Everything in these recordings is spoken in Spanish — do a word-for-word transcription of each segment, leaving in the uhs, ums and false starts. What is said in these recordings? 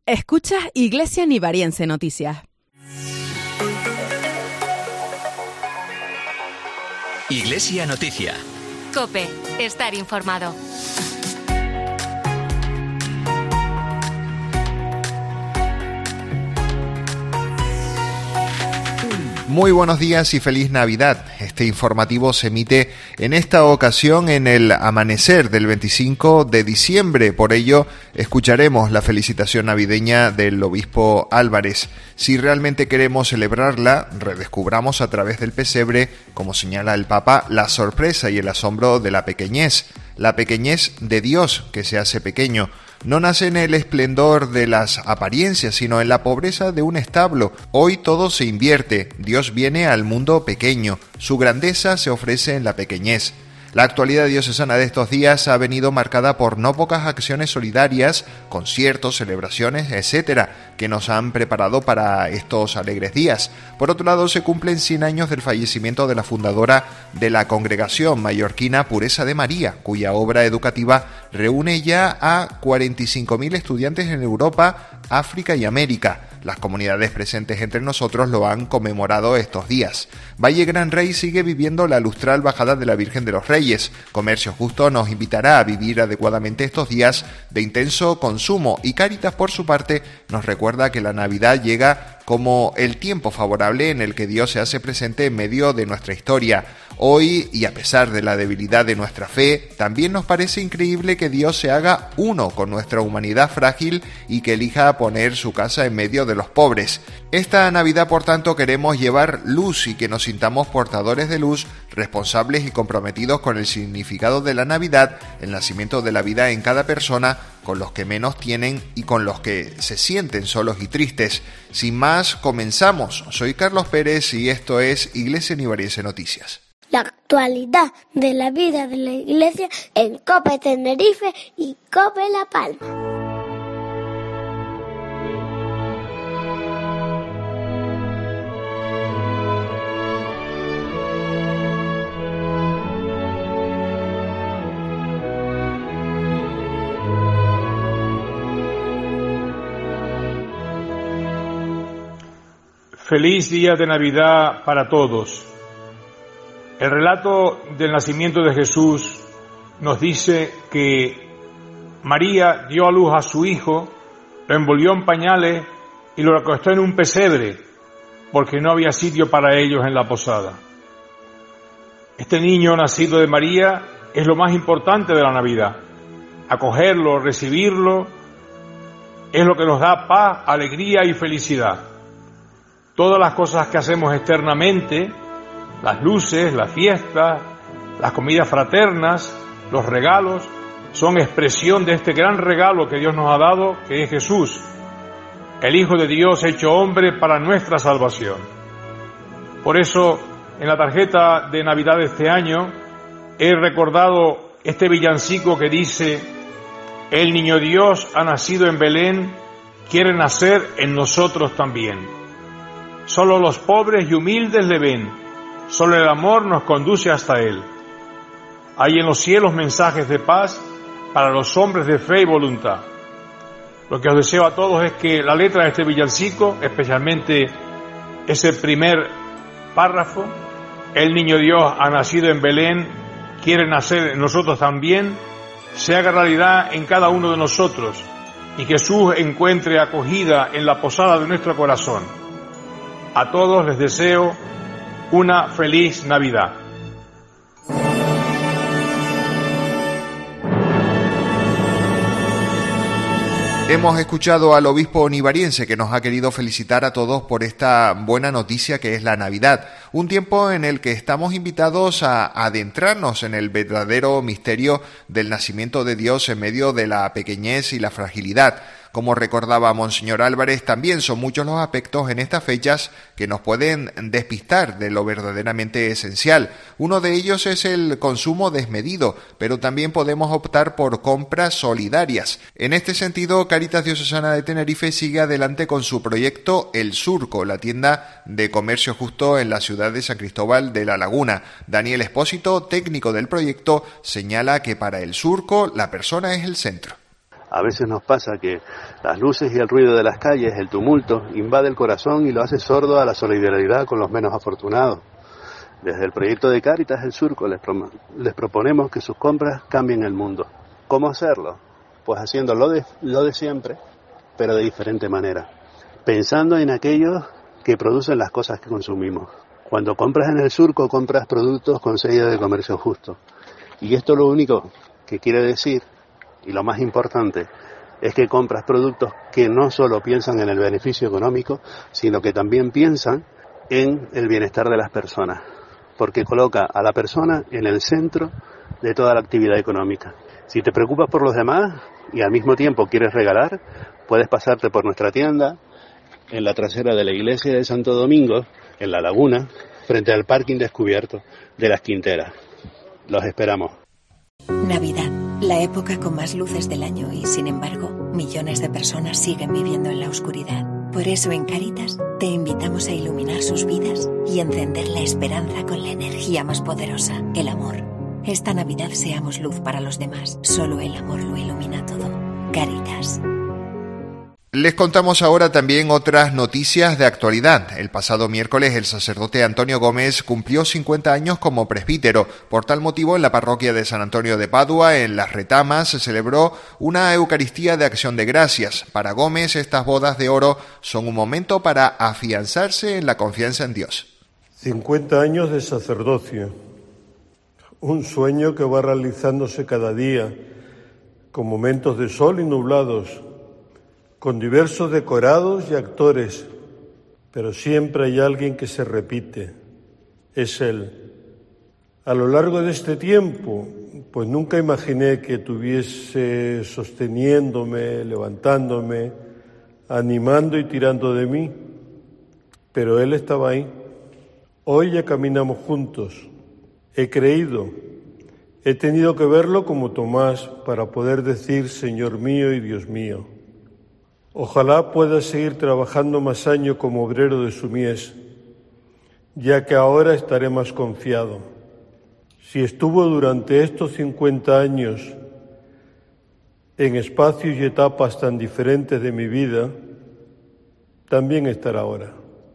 Escuchas Iglesia Nivariense Noticias. Iglesia Noticia. COPE. Estar informado. Muy buenos días y feliz Navidad. Este informativo se emite en esta ocasión en el amanecer del veinticinco de diciembre. Por ello, escucharemos la felicitación navideña del obispo Álvarez. Si realmente queremos celebrarla, redescubramos a través del pesebre, como señala el Papa, la sorpresa y el asombro de la pequeñez. La pequeñez de Dios, que se hace pequeño. No nace en el esplendor de las apariencias, sino en la pobreza de un establo. Hoy todo se invierte. Dios viene al mundo pequeño. Su grandeza se ofrece en la pequeñez. La actualidad diocesana de estos días ha venido marcada por no pocas acciones solidarias, conciertos, celebraciones, etcétera, que nos han preparado para estos alegres días. Por otro lado, se cumplen cien años del fallecimiento de la fundadora de la congregación mallorquina Pureza de María, cuya obra educativa reúne ya a cuarenta y cinco mil estudiantes en Europa, África y América. Las comunidades presentes entre nosotros lo han conmemorado estos días. Valle Gran Rey sigue viviendo la lustral bajada de la Virgen de los Reyes. Comercio Justo nos invitará a vivir adecuadamente estos días de intenso consumo y Cáritas, por su parte, nos recuerda que la Navidad llega como el tiempo favorable en el que Dios se hace presente en medio de nuestra historia. Hoy, y a pesar de la debilidad de nuestra fe, también nos parece increíble que Dios se haga uno con nuestra humanidad frágil y que elija poner su casa en medio de los pobres. Esta Navidad, por tanto, queremos llevar luz y que nos sintamos portadores de luz, responsables y comprometidos con el significado de la Navidad, el nacimiento de la vida en cada persona, con los que menos tienen y con los que se sienten solos y tristes. Sin más, comenzamos. Soy Carlos Pérez y esto es Iglesia Nivariense Noticias. La actualidad de la vida de la Iglesia en COPE Tenerife y COPE La Palma. Feliz día de Navidad para todos. El relato del nacimiento de Jesús nos dice que María dio a luz a su hijo, lo envolvió en pañales y lo acostó en un pesebre, porque no había sitio para ellos en la posada. Este niño nacido de María es lo más importante de la Navidad. Acogerlo, recibirlo, es lo que nos da paz, alegría y felicidad. Todas las cosas que hacemos externamente, las luces, las fiestas, las comidas fraternas, los regalos, son expresión de este gran regalo que Dios nos ha dado, que es Jesús, el Hijo de Dios hecho hombre para nuestra salvación. Por eso, en la tarjeta de Navidad de este año, he recordado este villancico que dice: el niño Dios ha nacido en Belén, quiere nacer en nosotros también. Solo los pobres y humildes le ven, solo el amor nos conduce hasta Él. Hay en los cielos mensajes de paz para los hombres de fe y voluntad. Lo que os deseo a todos es que la letra de este villancico, especialmente ese primer párrafo, el niño Dios ha nacido en Belén, quiere nacer en nosotros también, se haga realidad en cada uno de nosotros y Jesús encuentre acogida en la posada de nuestro corazón. A todos les deseo una feliz Navidad. Hemos escuchado al obispo nivariense que nos ha querido felicitar a todos por esta buena noticia que es la Navidad, un tiempo en el que estamos invitados a adentrarnos en el verdadero misterio del nacimiento de Dios en medio de la pequeñez y la fragilidad. Como recordaba Monseñor Álvarez, también son muchos los aspectos en estas fechas que nos pueden despistar de lo verdaderamente esencial. Uno de ellos es el consumo desmedido, pero también podemos optar por compras solidarias. En este sentido, Cáritas Diocesana de Tenerife sigue adelante con su proyecto El Surco, la tienda de comercio justo en la ciudad de San Cristóbal de la Laguna. Daniel Espósito, técnico del proyecto, señala que para El Surco la persona es el centro. A veces nos pasa que las luces y el ruido de las calles, el tumulto, invade el corazón y lo hace sordo a la solidaridad con los menos afortunados. Desde el proyecto de Cáritas El Surco les, pro- les proponemos que sus compras cambien el mundo. ¿Cómo hacerlo? Pues haciendo lo de, lo de siempre, pero de diferente manera. Pensando en aquellos que producen las cosas que consumimos. Cuando compras en El Surco, compras productos con sello de comercio justo. Y esto lo único que quiere decir, y lo más importante, es que compras productos que no solo piensan en el beneficio económico, sino que también piensan en el bienestar de las personas. Porque coloca a la persona en el centro de toda la actividad económica. Si te preocupas por los demás y al mismo tiempo quieres regalar, puedes pasarte por nuestra tienda en la trasera de la iglesia de Santo Domingo, en La Laguna, frente al parking descubierto de Las Quinteras. Los esperamos. Navidad, la época con más luces del año y, sin embargo, millones de personas siguen viviendo en la oscuridad. Por eso en Cáritas te invitamos a iluminar sus vidas y encender la esperanza con la energía más poderosa, el amor. Esta Navidad seamos luz para los demás. Solo el amor lo ilumina todo. Cáritas. Les contamos ahora también otras noticias de actualidad. El pasado miércoles el sacerdote Antonio Gómez cumplió cincuenta años como presbítero. Por tal motivo, en la parroquia de San Antonio de Padua, en Las Retamas, se celebró una Eucaristía de Acción de Gracias. Para Gómez, estas bodas de oro son un momento para afianzarse en la confianza en Dios. cincuenta años de sacerdocio. Un sueño que va realizándose cada día, con momentos de sol y nublados, con diversos decorados y actores, pero siempre hay alguien que se repite, es Él. A lo largo de este tiempo, pues nunca imaginé que tuviese sosteniéndome, levantándome, animando y tirando de mí, pero Él estaba ahí. Hoy ya caminamos juntos. He creído, he tenido que verlo como Tomás para poder decir Señor mío y Dios mío. Ojalá pueda seguir trabajando más años como obrero de su mies, ya que ahora estaré más confiado. Si estuvo durante estos cincuenta años en espacios y etapas tan diferentes de mi vida, también estará ahora.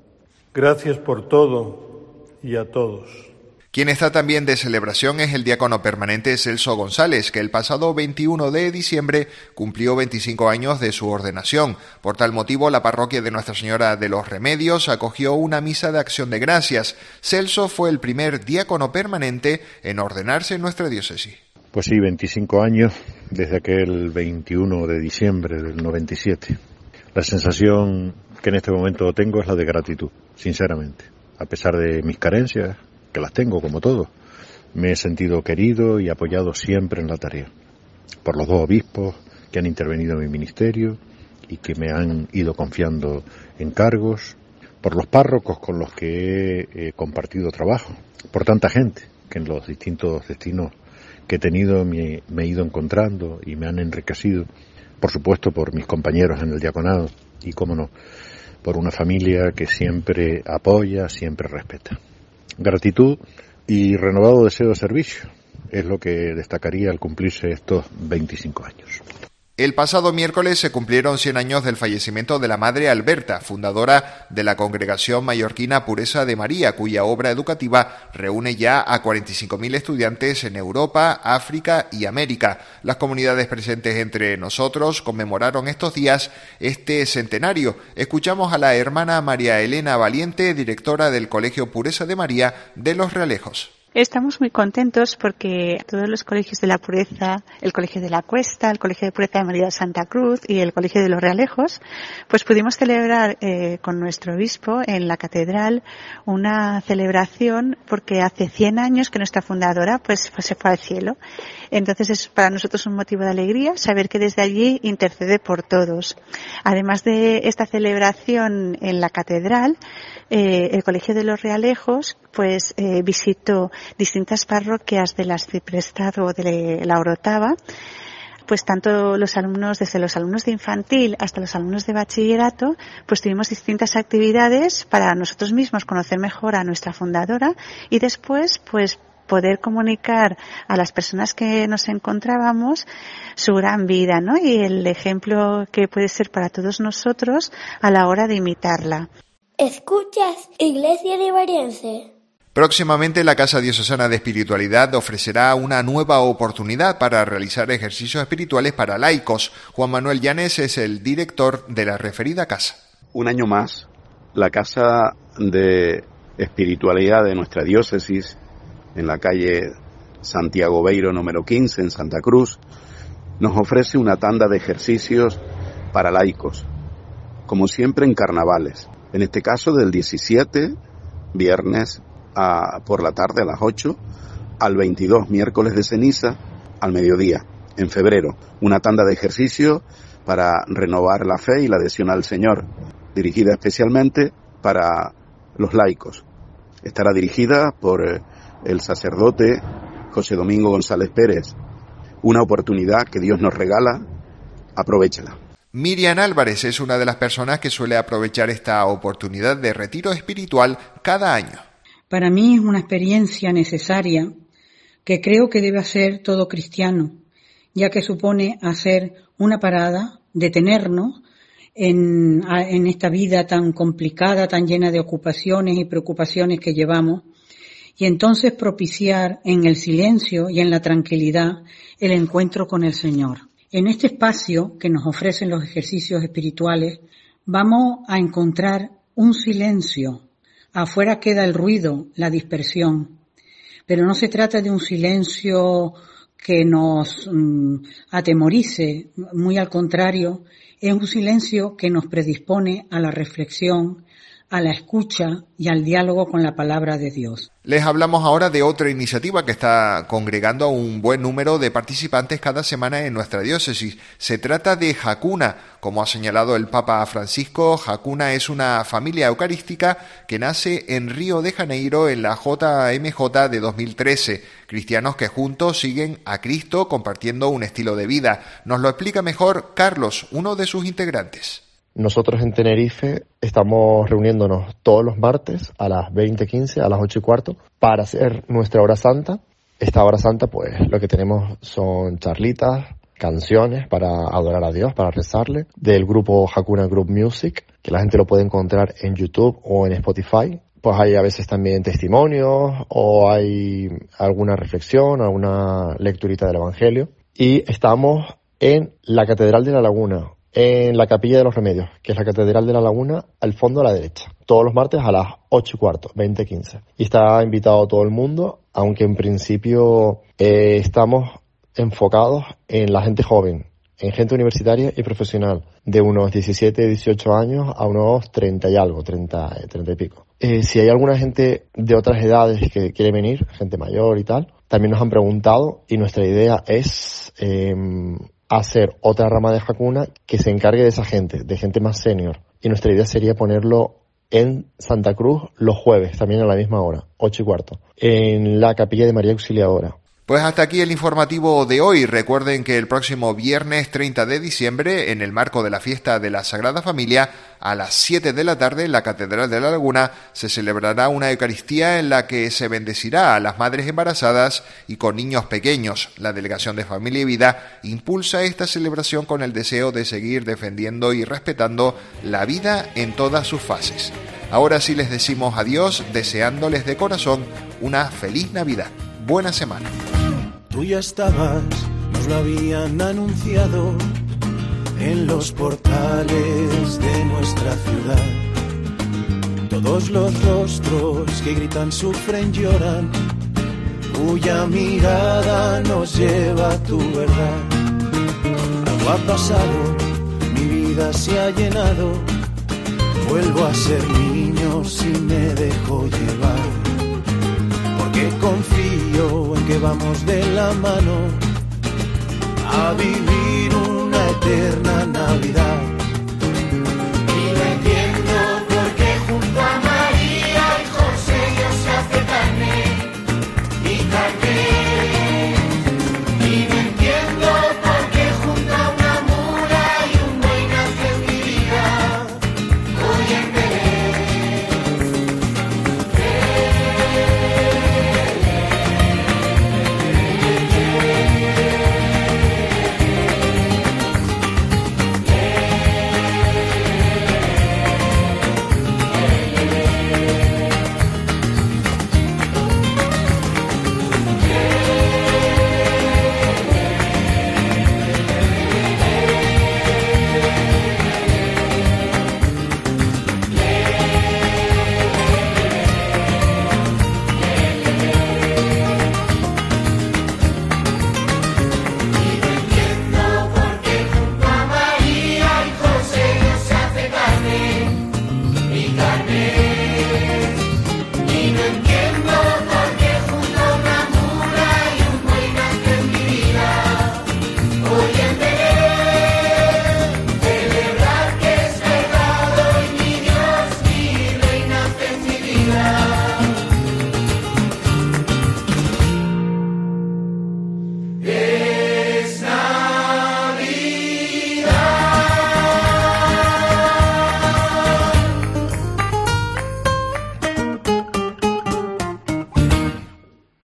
Gracias por todo y a todos. Quien está también de celebración es el diácono permanente Celso González, que el pasado veintiuno de diciembre cumplió veinticinco años de su ordenación. Por tal motivo, la parroquia de Nuestra Señora de los Remedios acogió una misa de acción de gracias. Celso fue el primer diácono permanente en ordenarse en nuestra diócesis. Pues sí, veinticinco años desde aquel veintiuno de diciembre del noventa y siete. La sensación que en este momento tengo es la de gratitud, sinceramente. A pesar de mis carencias, que las tengo como todos, me he sentido querido y apoyado siempre en la tarea. Por los dos obispos que han intervenido en mi ministerio y que me han ido confiando encargos, por los párrocos con los que he, he compartido trabajo, por tanta gente que en los distintos destinos que he tenido me, me he ido encontrando y me han enriquecido, por supuesto por mis compañeros en el diaconado y, cómo no, por una familia que siempre apoya, siempre respeta. Gratitud y renovado deseo de servicio es lo que destacaría al cumplirse estos veinticinco años. El pasado miércoles se cumplieron cien años del fallecimiento de la Madre Alberta, fundadora de la Congregación Mallorquina Pureza de María, cuya obra educativa reúne ya a cuarenta y cinco mil estudiantes en Europa, África y América. Las comunidades presentes entre nosotros conmemoraron estos días este centenario. Escuchamos a la hermana María Elena Valiente, directora del Colegio Pureza de María de Los Realejos. Estamos muy contentos porque todos los colegios de la pureza, el Colegio de la Cuesta, el Colegio de Pureza de María de Santa Cruz y el Colegio de los Realejos, pues pudimos celebrar eh, con nuestro obispo en la catedral una celebración porque hace cien años que nuestra fundadora pues, pues se fue al cielo. Entonces es para nosotros un motivo de alegría saber que desde allí intercede por todos. Además de esta celebración en la catedral, eh, el Colegio de los Realejos pues eh, visitó distintas parroquias de las Ciprestado o de la Orotava, pues tanto los alumnos, desde los alumnos de infantil hasta los alumnos de bachillerato, pues tuvimos distintas actividades para nosotros mismos conocer mejor a nuestra fundadora y después, pues poder comunicar a las personas que nos encontrábamos su gran vida, ¿no? Y el ejemplo que puede ser para todos nosotros a la hora de imitarla. ¿Escuchas Iglesia Nivariense? Próximamente la Casa Diocesana de Espiritualidad ofrecerá una nueva oportunidad para realizar ejercicios espirituales para laicos. Juan Manuel Llanes es el director de la referida casa. Un año más, la Casa de Espiritualidad de nuestra diócesis, en la calle Santiago Beiro número quince, en Santa Cruz, nos ofrece una tanda de ejercicios para laicos, como siempre en carnavales. En este caso del diecisiete, viernes, a, por la tarde a las ocho, al veintidós, miércoles de ceniza, al mediodía, en febrero. Una tanda de ejercicios para renovar la fe y la adhesión al Señor, dirigida especialmente para los laicos. Estará dirigida por el sacerdote José Domingo González Pérez. Una oportunidad que Dios nos regala, aprovéchala. Miriam Álvarez es una de las personas que suele aprovechar esta oportunidad de retiro espiritual cada año. Para mí es una experiencia necesaria que creo que debe hacer todo cristiano, ya que supone hacer una parada, detenernos en, en esta vida tan complicada, tan llena de ocupaciones y preocupaciones que llevamos, y entonces propiciar en el silencio y en la tranquilidad el encuentro con el Señor. En este espacio que nos ofrecen los ejercicios espirituales vamos a encontrar un silencio. Afuera queda el ruido, la dispersión, pero no se trata de un silencio que nos mm, atemorice, muy al contrario, es un silencio que nos predispone a la reflexión, a la escucha y al diálogo con la palabra de Dios. Les hablamos ahora de otra iniciativa que está congregando a un buen número de participantes cada semana en nuestra diócesis. Se trata de Jacuna. Como ha señalado el Papa Francisco, Jacuna es una familia eucarística que nace en Río de Janeiro en la J M J de dos mil trece. Cristianos que juntos siguen a Cristo compartiendo un estilo de vida. Nos lo explica mejor Carlos, uno de sus integrantes. Nosotros en Tenerife estamos reuniéndonos todos los martes a las veinte quince, a las ocho y cuarto, para hacer nuestra hora santa. Esta hora santa, pues, lo que tenemos son charlitas, canciones para adorar a Dios, para rezarle, del grupo Jacuna Group Music, que la gente lo puede encontrar en YouTube o en Spotify. Pues hay a veces también testimonios o hay alguna reflexión, alguna lecturita del Evangelio. Y estamos en la Catedral de la Laguna, en la Capilla de los Remedios, que es la Catedral de la Laguna, al fondo a la derecha. Todos los martes a las ocho y cuarto, veinte quince. Y está invitado todo el mundo, aunque en principio eh, estamos enfocados en la gente joven, en gente universitaria y profesional, de unos diecisiete, dieciocho años a unos treinta y algo, treinta, treinta y pico. Eh, si hay alguna gente de otras edades que quiere venir, gente mayor y tal, también nos han preguntado y nuestra idea es Eh, hacer otra rama de Jacuna que se encargue de esa gente, de gente más senior. Y nuestra idea sería ponerlo en Santa Cruz los jueves, también a la misma hora, ocho y cuarto, en la Capilla de María Auxiliadora. Pues hasta aquí el informativo de hoy. Recuerden que el próximo viernes treinta de diciembre, en el marco de la fiesta de la Sagrada Familia, a las siete de la tarde en la Catedral de la Laguna, se celebrará una Eucaristía en la que se bendecirá a las madres embarazadas y con niños pequeños. La Delegación de Familia y Vida impulsa esta celebración con el deseo de seguir defendiendo y respetando la vida en todas sus fases. Ahora sí les decimos adiós, deseándoles de corazón una feliz Navidad. Buena semana. Tú ya estabas, nos lo habían anunciado en los portales de nuestra ciudad. Todos los rostros que gritan, sufren, lloran, cuya mirada nos lleva a tu verdad. Algo ha pasado, mi vida se ha llenado, vuelvo a ser niño si me dejo llevar. Porque confío en que vamos de la mano a vivir una eterna Navidad.